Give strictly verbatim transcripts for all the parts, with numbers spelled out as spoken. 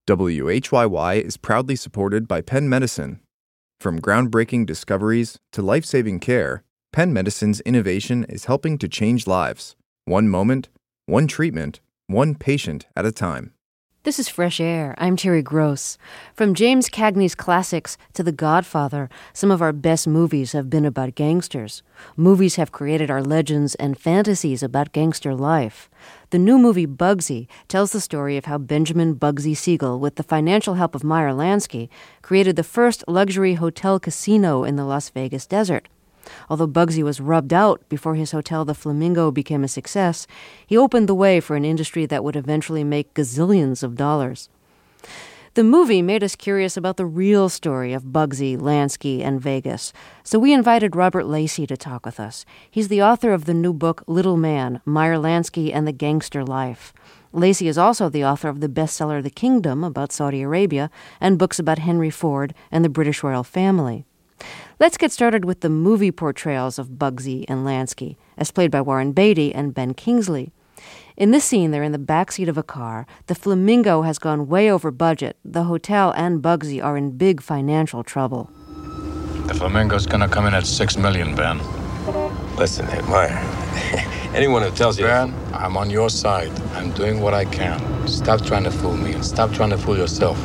W H Y Y is proudly supported by Penn Medicine. From groundbreaking discoveries to life-saving care, Penn Medicine's innovation is helping to change lives. One moment, one treatment, one patient at a time. This is Fresh Air. I'm Terry Gross. From James Cagney's classics to The Godfather, some of our best movies have been about gangsters. Movies have created our legends and fantasies about gangster life. The new movie Bugsy tells the story of how Benjamin Bugsy Siegel, with the financial help of Meyer Lansky, created the first luxury hotel casino in the Las Vegas desert. Although Bugsy was rubbed out before his hotel, the Flamingo, became a success, he opened the way for an industry that would eventually make gazillions of dollars. The movie made us curious about the real story of Bugsy, Lansky, and Vegas, so we invited Robert Lacey to talk with us. He's the author of the new book Little Man, Meyer Lansky and the Gangster Life. Lacey is also the author of the bestseller The Kingdom, about Saudi Arabia, and books about Henry Ford and the British royal family. Let's get started with the movie portrayals of Bugsy and Lansky, as played by Warren Beatty and Ben Kingsley. In this scene, they're in the backseat of a car. The Flamingo has gone way over budget. The hotel and Bugsy are in big financial trouble. The Flamingo's gonna come in at six million, Ben. Listen, hey, Meyer. Anyone who tells you... Ben, I'm on your side. I'm doing what I can. Stop trying to fool me and stop trying to fool yourself.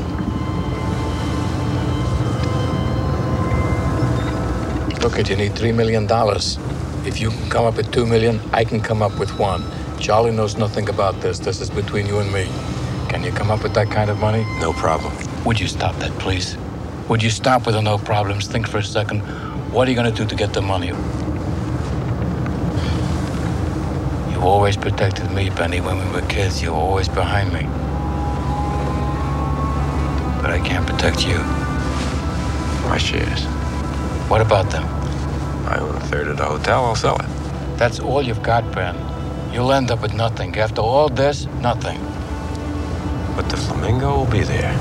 Look at you, need three million dollars. If you can come up with two million, I can come up with one. Charlie knows nothing about this. This is between you and me. Can you come up with that kind of money? No problem. Would you stop that, please? Would you stop with the no problems? Think for a second. What are you going to do to get the money? You've always protected me, Benny. When we were kids, you were always behind me. But I can't protect you. My shares. What about them? I own a third of the hotel. I'll sell it. That's all you've got, Ben. You'll end up with nothing. After all this, nothing. But the Flamingo will be there.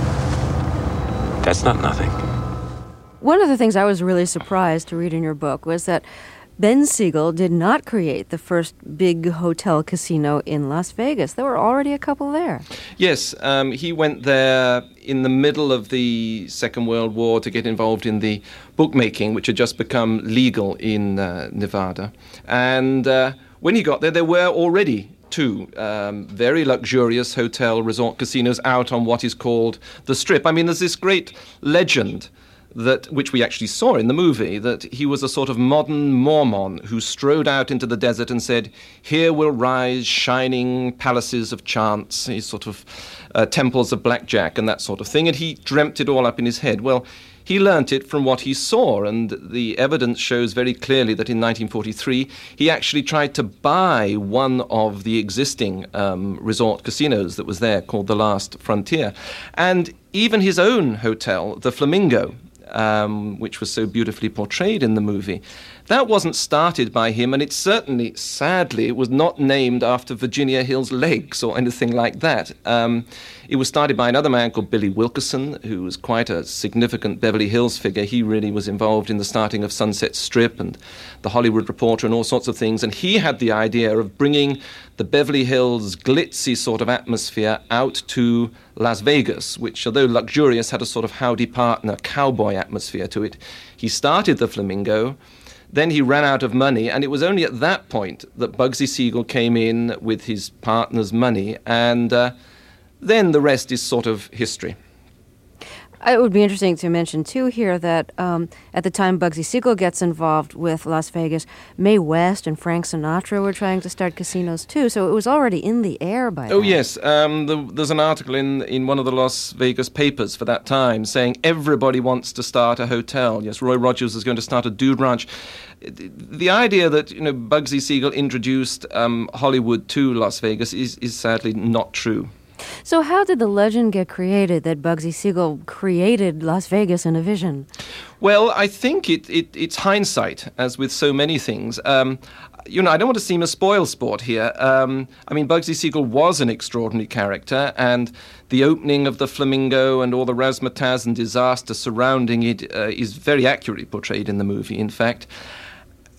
That's not nothing. One of the things I was really surprised to read in your book was that Ben Siegel did not create the first big hotel casino in Las Vegas. There were already a couple there. Yes, um, he went there in the middle of the Second World War to get involved in the bookmaking, which had just become legal in uh, Nevada. And uh, when he got there, there were already two um, very luxurious hotel resort casinos out on what is called the Strip. I mean, there's this great legend that, which we actually saw in the movie, that he was a sort of modern Mormon who strode out into the desert and said, "Here will rise shining palaces of chance," these sort of uh, temples of blackjack and that sort of thing, and he dreamt it all up in his head. Well, he learnt it from what he saw, and the evidence shows very clearly that in nineteen forty-three he actually tried to buy one of the existing um, resort casinos that was there, called The Last Frontier. And even his own hotel, the Flamingo, Um, which was so beautifully portrayed in the movie, that wasn't started by him, and it certainly, sadly, was not named after Virginia Hill's legs or anything like that. Um, it was started by another man called Billy Wilkerson, who was quite a significant Beverly Hills figure. He really was involved in the starting of Sunset Strip and The Hollywood Reporter and all sorts of things, and he had the idea of bringing the Beverly Hills glitzy sort of atmosphere out to Las Vegas, which, although luxurious, had a sort of howdy partner, cowboy atmosphere to it. He started the Flamingo, then he ran out of money, and it was only at that point that Bugsy Siegel came in with his partner's money, and uh, then the rest is sort of history. It would be interesting to mention, too, here that um, at the time Bugsy Siegel gets involved with Las Vegas, Mae West and Frank Sinatra were trying to start casinos, too, so it was already in the air by then. Oh, yes. Um, the, there's an article in, in one of the Las Vegas papers for that time saying everybody wants to start a hotel. Yes, Roy Rogers is going to start a dude ranch. The idea that, you know, Bugsy Siegel introduced um, Hollywood to Las Vegas is, is sadly not true. So how did the legend get created that Bugsy Siegel created Las Vegas in a vision? Well, I think it, it it's hindsight, as with so many things. Um, you know, I don't want to seem a spoil sport here. Um, I mean, Bugsy Siegel was an extraordinary character, and the opening of the Flamingo and all the razzmatazz and disaster surrounding it uh, is very accurately portrayed in the movie, in fact.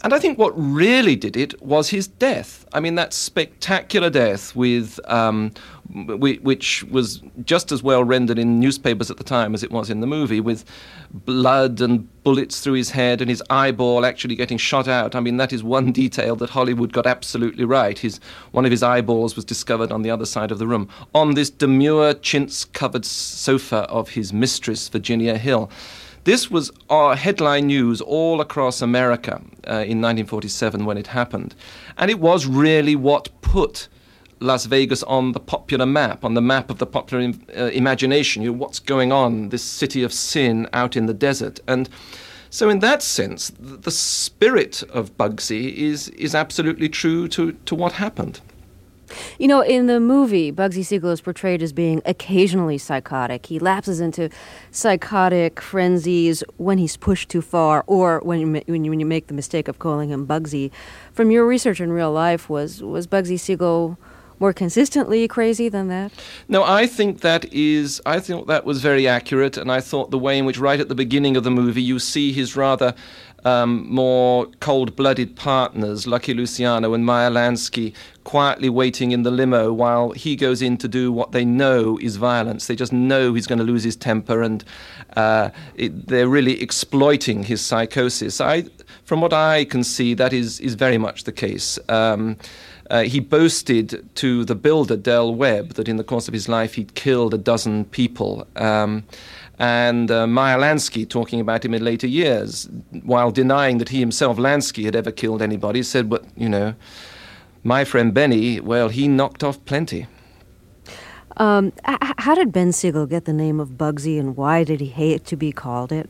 And I think what really did it was his death. I mean, that spectacular death with um, w- which was just as well rendered in newspapers at the time as it was in the movie, with blood and bullets through his head and his eyeball actually getting shot out. I mean, that is one detail that Hollywood got absolutely right. His one of his eyeballs was discovered on the other side of the room, on this demure chintz-covered sofa of his mistress, Virginia Hill. This was our headline news all across America uh, in nineteen forty-seven when it happened. And it was really what put Las Vegas on the popular map, on the map of the popular im- uh, imagination. You know, what's going on, this city of sin out in the desert. And so in that sense, th- the spirit of Bugsy is is absolutely true to, to what happened. You know, in the movie, Bugsy Siegel is portrayed as being occasionally psychotic. He lapses into psychotic frenzies when he's pushed too far, or when you, ma- when you, when you make the mistake of calling him Bugsy. From your research in real life, was, was Bugsy Siegel more consistently crazy than that? No, I think that is, I think that was very accurate, and I thought the way in which right at the beginning of the movie you see his rather um, more cold-blooded partners, Lucky Luciano and Meyer Lansky, quietly waiting in the limo while he goes in to do what they know is violence. They just know he's going to lose his temper, and uh, it, they're really exploiting his psychosis. I, from what I can see, that is, is very much the case. Um, Uh, he boasted to the builder, Del Webb, that in the course of his life he'd killed a dozen people. Um, and uh, Meyer Lansky, talking about him in later years, while denying that he himself, Lansky, had ever killed anybody, said, but, you know, my friend Benny, well, he knocked off plenty. Um, h- how did Ben Siegel get the name of Bugsy, and why did he hate to be called it?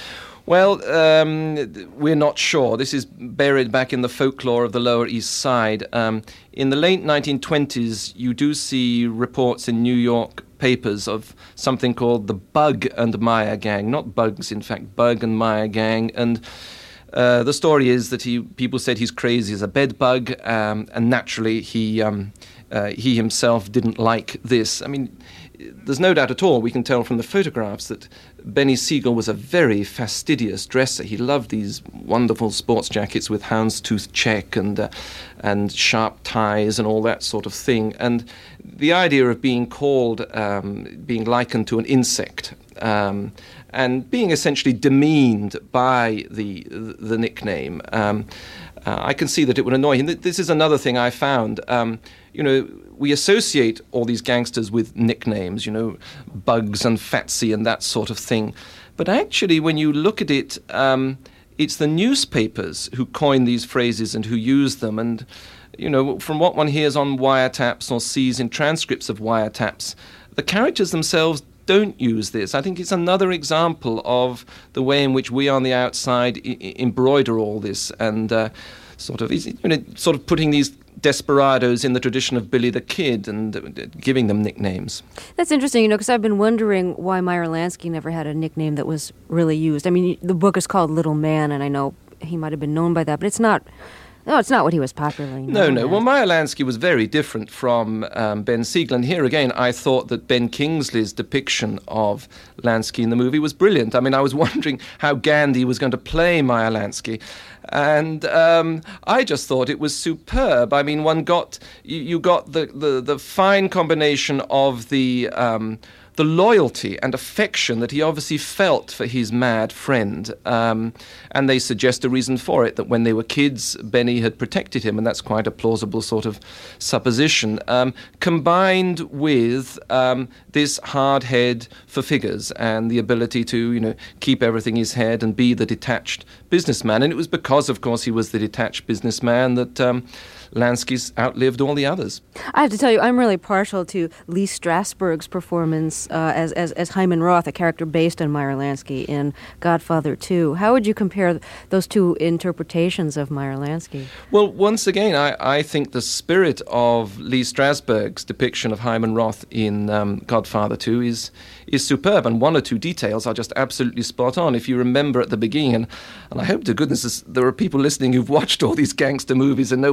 Well, um, we're not sure. This is buried back in the folklore of the Lower East Side. Um, in the late nineteen twenties, you do see reports in New York papers of something called the Bug and Meyer Gang. Not Bugs, in fact, Bug and Meyer Gang. And uh, the story is that he people said he's crazy as a bed bug, um, and naturally he um, uh, he himself didn't like this. I mean, there's no doubt at all, we can tell from the photographs, that Benny Siegel was a very fastidious dresser. He loved these wonderful sports jackets with houndstooth check and uh, and sharp ties and all that sort of thing. And the idea of being called, um, being likened to an insect, um, and being essentially demeaned by the the nickname, um, uh, I can see that it would annoy him. This is another thing I found. Um, you know, we associate all these gangsters with nicknames, you know, Bugs and Fatsy and that sort of thing. But actually, when you look at it, um, it's the newspapers who coin these phrases and who use them. And, you know, from what one hears on wiretaps or sees in transcripts of wiretaps, the characters themselves don't use this. I think it's another example of the way in which we on the outside I- embroider all this and uh, sort of, you know, sort of putting these desperados in the tradition of Billy the Kid and uh, giving them nicknames. That's interesting, you know, because I've been wondering why Meyer Lansky never had a nickname that was really used. I mean, the book is called Little Man, and I know he might have been known by that, but it's not... No, it's not what he was popularly known No, no. as. Well, Meyer Lansky was very different from um, Ben Siegel. And here again, I thought that Ben Kingsley's depiction of Lansky in the movie was brilliant. I mean, I was wondering how Gandhi was going to play Meyer Lansky. And um, I just thought it was superb. I mean, one got, you, you got the, the, the fine combination of the... Um, the loyalty and affection that he obviously felt for his mad friend. Um, and they suggest a reason for it, that when they were kids, Benny had protected him, and that's quite a plausible sort of supposition, um, combined with um, this hard head for figures and the ability to, you know, keep everything in his head and be the detached businessman. And it was because, of course, he was the detached businessman that um, Lansky's outlived all the others. I have to tell you, I'm really partial to Lee Strasberg's performance uh, as, as as Hyman Roth, a character based on Meyer Lansky in Godfather two. How would you compare those two interpretations of Meyer Lansky? Well, once again, I, I think the spirit of Lee Strasberg's depiction of Hyman Roth in um, Godfather two is is superb, and one or two details are just absolutely spot on. If you remember at the beginning, and, and I hope to goodness there are people listening who've watched all these gangster movies and know what we're talking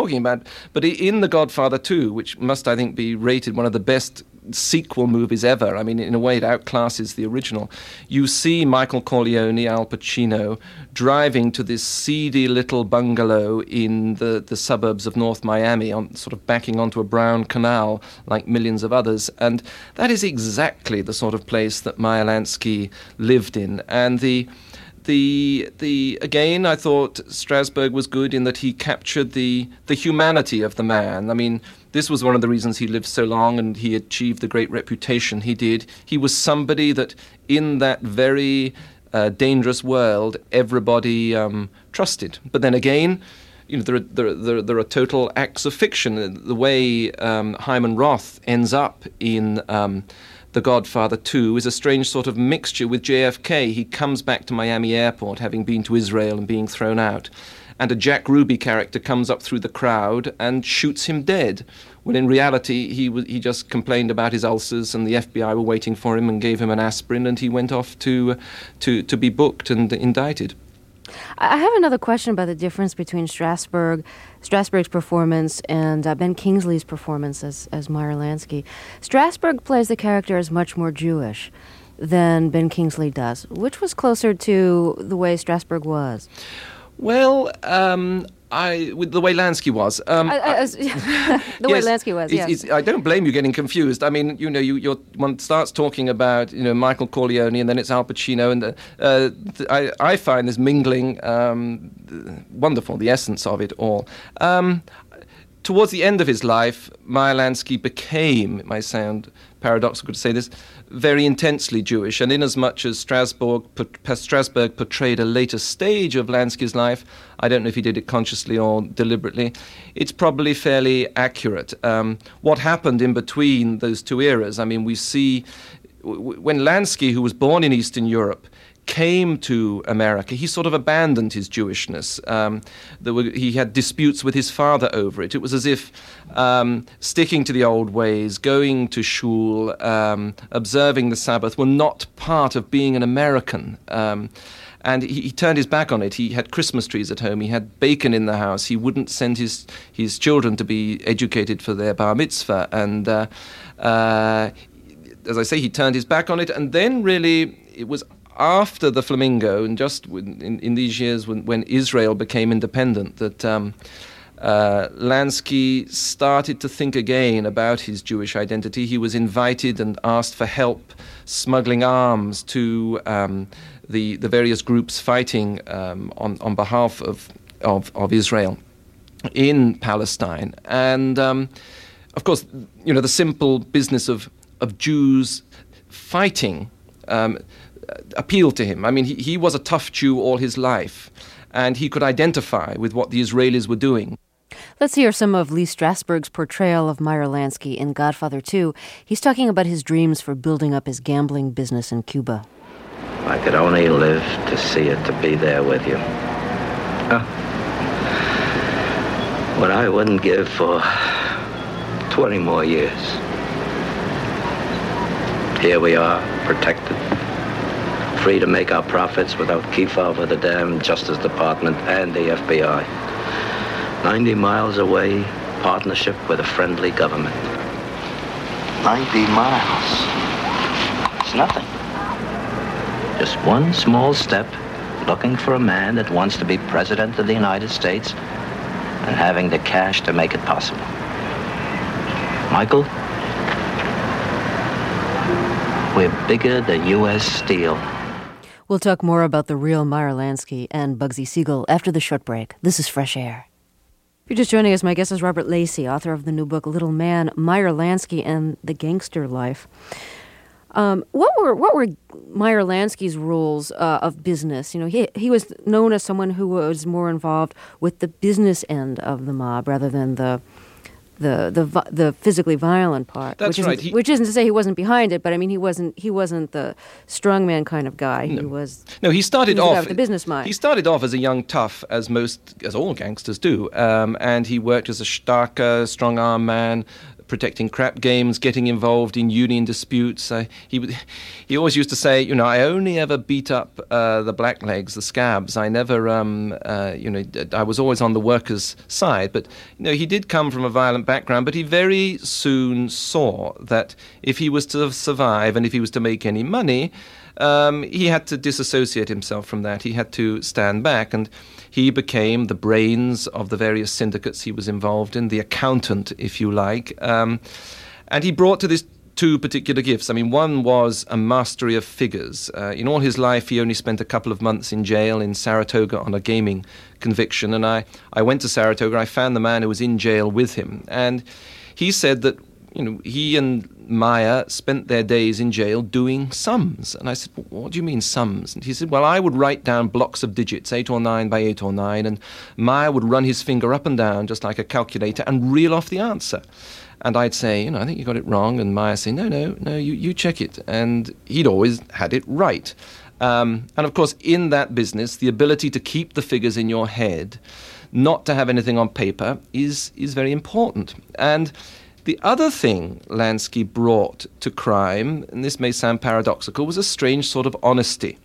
talking about. But in The Godfather two, which must, I think, be rated one of the best sequel movies ever, I mean, in a way it outclasses the original, you see Michael Corleone, Al Pacino, driving to this seedy little bungalow in the, the suburbs of North Miami, on sort of backing onto a brown canal like millions of others. And that is exactly the sort of place that Meyer Lansky lived in. And the The the again, I thought Strasberg was good in that he captured the the humanity of the man. I mean, this was one of the reasons he lived so long and he achieved the great reputation he did. He was somebody that, in that very uh, dangerous world, everybody um, trusted. But then again, you know, there are, there, there, there are total acts of fiction. The way um, Hyman Roth ends up in Um, The Godfather two is a strange sort of mixture with J F K. He comes back to Miami Airport, having been to Israel and being thrown out, and a Jack Ruby character comes up through the crowd and shoots him dead, when in reality he w- he just complained about his ulcers and the F B I were waiting for him and gave him an aspirin, and he went off to uh, to to be booked and indicted. I have another question about the difference between Strasberg, Strasberg's performance and uh, Ben Kingsley's performance as, as Meyer Lansky. Strasberg plays the character as much more Jewish than Ben Kingsley does. Which was closer to the way Strasberg was? Well, um, I with the way Lansky was. Um, I, I, the yes, way Lansky was, it's, yes. It's, I don't blame you getting confused. I mean, you know, you you're, one starts talking about, you know, Michael Corleone and then it's Al Pacino, and uh, th- I, I find this mingling um, wonderful, the essence of it all. Um, towards the end of his life, Meyer Lansky became, it might sound paradoxical to say this, very intensely Jewish, and inasmuch as Strasbourg, Strasberg portrayed a later stage of Lansky's life, I don't know if he did it consciously or deliberately, it's probably fairly accurate. Um, what happened in between those two eras, I mean, we see w- when Lansky, who was born in Eastern Europe, came to America, he sort of abandoned his Jewishness. Um, there were, he had disputes with his father over it. It was as if um, sticking to the old ways, going to shul, um, observing the Sabbath were not part of being an American. Um, and he, he turned his back on it. He had Christmas trees at home. He had bacon in the house. He wouldn't send his, his children to be educated for their bar mitzvah. And uh, uh, as I say, he turned his back on it. And then really it was after the Flamingo, and just in, in these years when, when Israel became independent, that um, uh, Lansky started to think again about his Jewish identity. He was invited and asked for help smuggling arms to um, the the various groups fighting um, on on behalf of, of of Israel in Palestine, and um, of course, you know, the simple business of of Jews fighting Um, appealed to him. I mean, he, he was a tough Jew all his life, and he could identify with what the Israelis were doing. Let's hear some of Lee Strasberg's portrayal of Meyer Lansky in Godfather two. He's talking about his dreams for building up his gambling business in Cuba. I could only live to see it, to be there with you. Huh. What I wouldn't give for twenty more years. Here we are, protected, free to make our profits without Kiefer or the damn Justice Department and the F B I. ninety miles away, partnership with a friendly government. ninety miles. It's nothing. Just one small step, looking for a man that wants to be president of the United States and having the cash to make it possible. Michael, we're bigger than U S Steel. We'll talk more about the real Meyer Lansky and Bugsy Siegel after the short break. This is Fresh Air. If you're just joining us, my guest is Robert Lacey, author of the new book, Little Man, Meyer Lansky and the Gangster Life. Um, what were what were Meyer Lansky's rules uh, of business? You know, he he was known as someone who was more involved with the business end of the mob rather than the the the the physically violent part. That's which isn't, right. He, which isn't to say he wasn't behind it, but I mean he wasn't he wasn't the strongman kind of guy. No. He was no. He started he was off with the business mind. He started off as a young tough, as most as all gangsters do, um, and he worked as a starker, strong arm man. protecting crap games, getting involved in union disputes. Uh, he he always used to say, you know, I only ever beat up uh, the blacklegs, the scabs. I never, um, uh, you know, I was always on the workers' side. But, you know, he did come from a violent background, but he very soon saw that if he was to survive and if he was to make any money, Um, he had to disassociate himself from that. He had to stand back, and he became the brains of the various syndicates he was involved in, the accountant, if you like. Um, and he brought to this two particular gifts. I mean, one was a mastery of figures. Uh, in all his life, he only spent a couple of months in jail in Saratoga on a gaming conviction. And I, I went to Saratoga. I found the man who was in jail with him. And he said that, you know, he and Maya spent their days in jail doing sums. And I said, well, what do you mean sums? And he said, well, I would write down blocks of digits, eight or nine by eight or nine, and Maya would run his finger up and down just like a calculator and reel off the answer. And I'd say, you know, I think you got it wrong. And Maya say, no, no, no, you, you check it. And he'd always had it right. Um, and of course, in that business, the ability to keep the figures in your head, not to have anything on paper, is is very important. And the other thing Lansky brought to crime, and this may sound paradoxical, was a strange sort of honesty.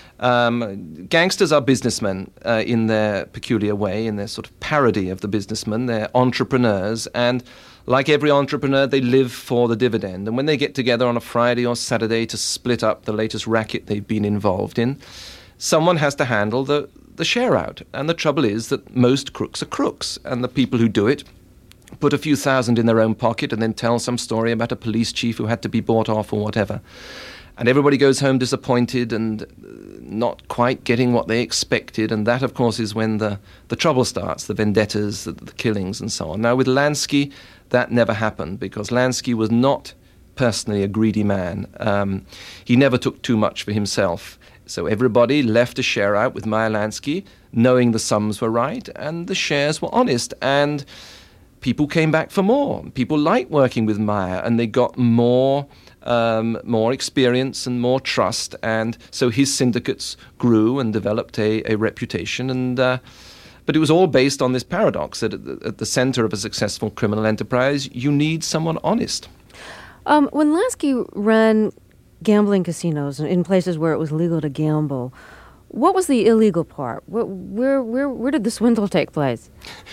Um, gangsters are businessmen uh, in their peculiar way, in their sort of parody of the businessman. They're entrepreneurs, and like every entrepreneur, they live for the dividend. And when they get together on a Friday or Saturday to split up the latest racket they've been involved in, someone has to handle the, the share out. And the trouble is that most crooks are crooks, and the people who do it put a few thousand in their own pocket and then tell some story about a police chief who had to be bought off or whatever. And everybody goes home disappointed and not quite getting what they expected. And that, of course, is when the, the trouble starts, the vendettas, the, the killings and so on. Now, with Lansky, that never happened because Lansky was not personally a greedy man. Um, he never took too much for himself. So everybody left a share out with Meyer Lansky, knowing the sums were right and the shares were honest. And people came back for more. People liked working with Meyer, and they got more um, more experience and more trust. And so his syndicates grew and developed a, a reputation. And uh, but it was all based on this paradox that at the, at the center of a successful criminal enterprise, you need someone honest. Um, when Lansky ran gambling casinos in places where it was legal to gamble, what was the illegal part? Where where where, where did the swindle take place?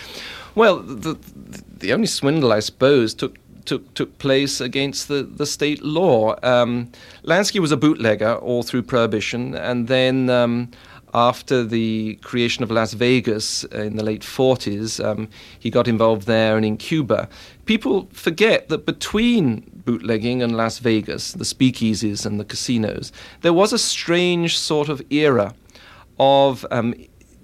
Well, the the only swindle, I suppose, took took took place against the, the state law. Um, Lansky was a bootlegger all through Prohibition, and then um, after the creation of Las Vegas in the late forties, um, he got involved there and in Cuba. People forget that between bootlegging and Las Vegas, the speakeasies and the casinos, there was a strange sort of era of um,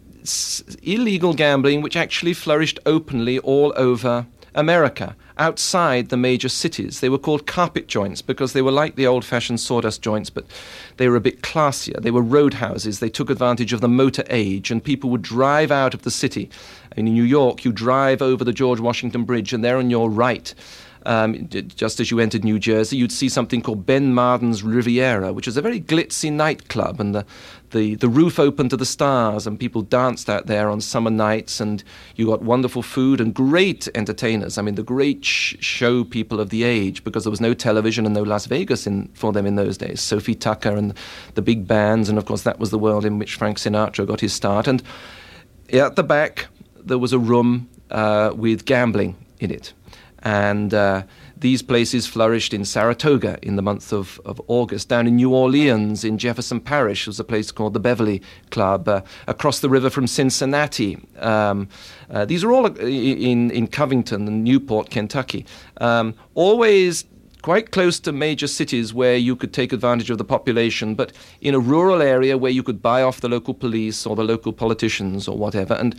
illegal gambling which actually flourished openly all over America, outside the major cities. They were called carpet joints because they were like the old-fashioned sawdust joints, but they were a bit classier. They were roadhouses. They took advantage of the motor age, and people would drive out of the city. In New York, you drive over the George Washington Bridge, and there on your right, Um, just as you entered New Jersey, you'd see something called Ben Marden's Riviera, which is a very glitzy nightclub, and the, the, the roof opened to the stars, and people danced out there on summer nights, and you got wonderful food and great entertainers. I mean, the great sh- show people of the age, because there was no television and no Las Vegas in, for them in those days. Sophie Tucker and the big bands, and of course that was the world in which Frank Sinatra got his start. And at the back, there was a room uh, with gambling in it. And uh, these places flourished in Saratoga in the month of, of August. Down in New Orleans, in Jefferson Parish, was a place called the Beverly Club. Uh, across the river from Cincinnati. Um, uh, these are all in, in Covington and Newport, Kentucky. Um, always quite close to major cities where you could take advantage of the population, but in a rural area where you could buy off the local police or the local politicians or whatever. And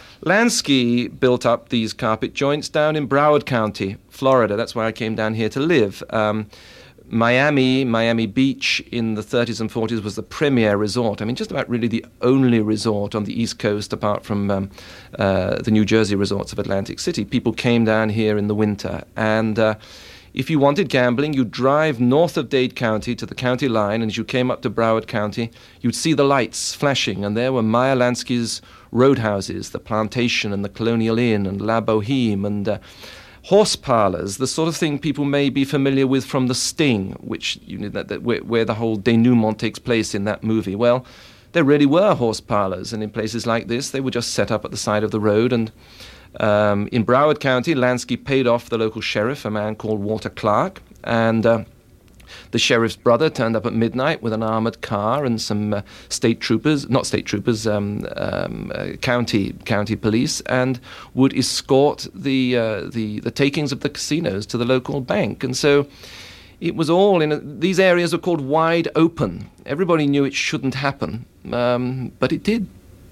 Lansky built up these carpet joints down in Broward County, Florida. That's where I came down here to live. Um, Miami, Miami Beach in the thirties and forties was the premier resort. I mean, just about really the only resort on the East Coast apart from um, uh, the New Jersey resorts of Atlantic City. People came down here in the winter. And uh, if you wanted gambling, you'd drive north of Dade County to the county line, and as you came up to Broward County, you'd see the lights flashing, and there were Meyer Lansky's roadhouses, the Plantation and the Colonial Inn and La Boheme, and uh, horse parlors, the sort of thing people may be familiar with from The Sting, which you know that, that where, where the whole denouement takes place in that movie. Well, there really were horse parlors, and in places like this, they were just set up at the side of the road. And um, in Broward County, Lansky paid off the local sheriff, a man called Walter Clark, and uh, the sheriff's brother turned up at midnight with an armored car and some uh, state troopers, not state troopers, um, um, uh, county county police, and would escort the uh, the the takings of the casinos to the local bank. And so it was all in a, these areas are called wide open. Everybody knew it shouldn't happen, um, but it did.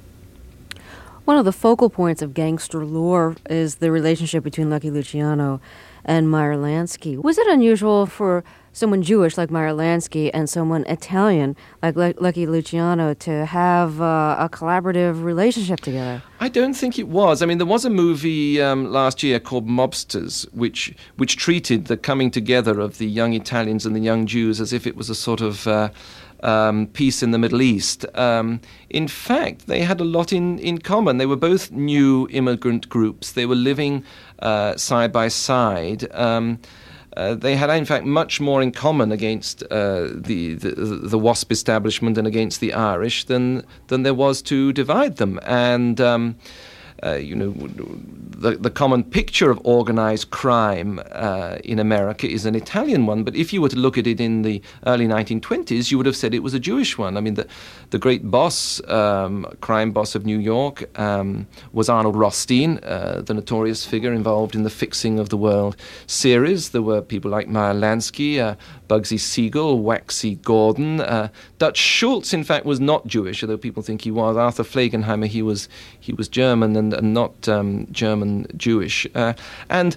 One of the focal points of gangster lore is the relationship between Lucky Luciano and Meyer Lansky. Was it unusual for someone Jewish like Meyer Lansky and someone Italian like L- Lucky Luciano to have uh, a collaborative relationship together? I don't think it was. I mean, there was a movie um, last year called Mobsters, which which treated the coming together of the young Italians and the young Jews as if it was a sort of uh, um, peace in the Middle East. Um, in fact, they had a lot in, in common. They were both new immigrant groups. They were living uh, side by side. Um, Uh, they had, in fact, much more in common against uh, the, the the WASP establishment and against the Irish than than there was to divide them. And um, uh, you know, the the common picture of organized crime uh, in America is an Italian one. But if you were to look at it in the early nineteen twenties, you would have said it was a Jewish one. I mean, the the great boss, um, crime boss of New York, um, was Arnold Rothstein, uh, the notorious figure involved in the Fixing of the World series. There were people like Meyer Lansky, uh, Bugsy Siegel, Waxy Gordon. Uh, Dutch Schultz, in fact, was not Jewish, although people think he was. Arthur Flegenheimer, he was he was German and, and not um, German Jewish. Uh, and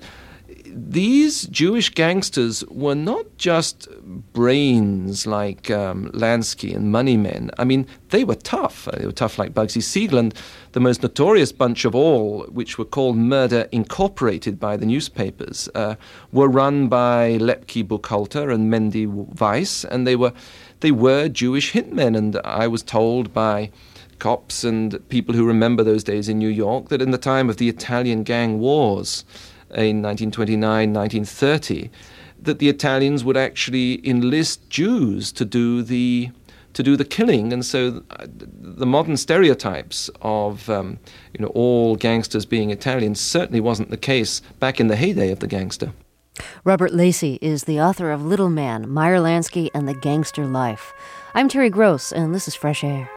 these Jewish gangsters were not just brains like um, Lansky and money men. I mean, they were tough. They were tough like Bugsy Siegel. And the most notorious bunch of all, which were called Murder Incorporated by the newspapers, uh, were run by Lepke Buchalter and Mendy Weiss, and they were they were Jewish hitmen. And I was told by cops and people who remember those days in New York that in the time of the Italian gang wars in nineteen twenty-nine, nineteen thirty, that the Italians would actually enlist Jews to do the to do the killing. And so the modern stereotypes of um, you know all gangsters being Italians certainly wasn't the case back in the heyday of the gangster. Robert Lacey is the author of Little Man, Meyer Lansky, and the Gangster Life. I'm Terry Gross, and this is Fresh Air.